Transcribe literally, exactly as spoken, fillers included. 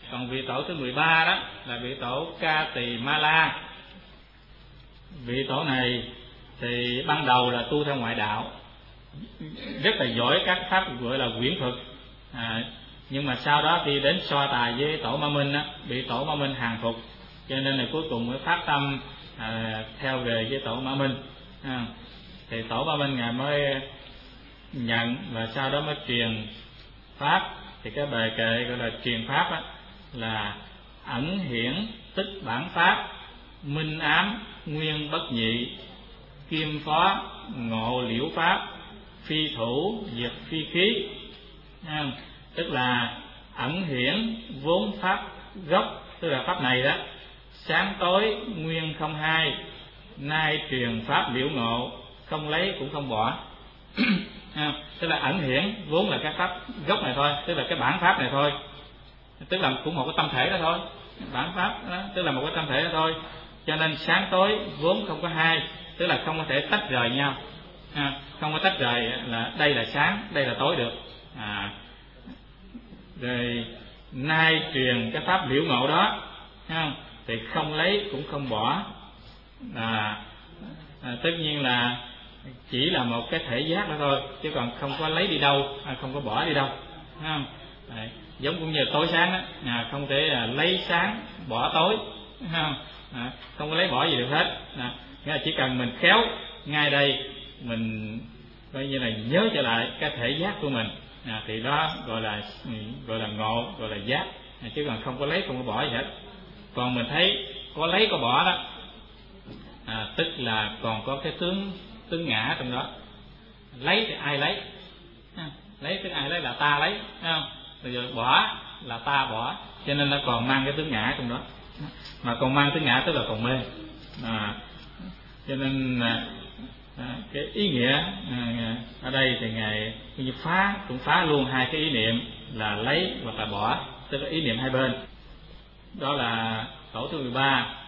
Còn vị tổ thứ mười ba đó là vị tổ Ca Tỳ Ma La. Vị tổ này thì ban đầu là tu theo ngoại đạo, rất là giỏi các pháp gọi là quyển thuật, à, nhưng mà sau đó khi đến so tài với tổ Ma Minh á, bị tổ Ma Minh hàng phục, cho nên là cuối cùng mới phát tâm à, theo về với tổ Ma Minh. À, thì tổ Ma Minh ngài mới nhận và sau đó mới truyền pháp. Thì cái bài kệ gọi là truyền pháp á, là ẩn hiển tức bản pháp, minh ám nguyên bất nhị, kim phó ngộ liễu pháp, phi thủ diệt phi khí. À, tức là ẩn hiển vốn pháp gốc, tức là pháp này đó sáng tối nguyên không hai, nay truyền pháp liễu ngộ, không lấy cũng không bỏ. À, tức là ẩn hiển vốn là cái pháp gốc này thôi, tức là cái bản pháp này thôi, tức là cũng một cái tâm thể đó thôi, bản pháp đó, tức là một cái tâm thể đó thôi. Cho nên sáng tối vốn không có hai, tức là không có thể tách rời nhau, à, không có tách rời là đây là sáng, đây là tối được. À, rồi nay truyền cái pháp liễu ngộ đó, không? Thì không lấy cũng không bỏ. À, à, tất nhiên là chỉ là một cái thể giác đó thôi, chứ còn không có lấy đi đâu, à, không có bỏ đi đâu, không? Đấy, giống cũng như tối sáng đó, à, không thể à, lấy sáng bỏ tối, không? À, không có lấy bỏ gì được hết. À, nghĩa là chỉ cần mình khéo ngay đây, mình coi như là nhớ trở lại cái thể giác của mình, à, thì đó gọi là gọi là ngộ, gọi là giác, à, chứ còn không có lấy không có bỏ gì hết. Còn mình thấy có lấy có bỏ đó, à, tức là còn có cái tướng tướng ngã trong đó. Lấy thì ai lấy, à, lấy tức ai lấy là ta lấy, không? Rồi bỏ là ta bỏ, cho nên nó còn mang cái tướng ngã trong đó. Mà còn mang tướng ngã tức là còn mê. À, cho nên à, cái ý nghĩa à, ở đây thì ngài như phá cũng phá luôn hai cái ý niệm là lấy hoặc là bỏ, tức là ý niệm hai bên. Đó là tổ thứ mười ba.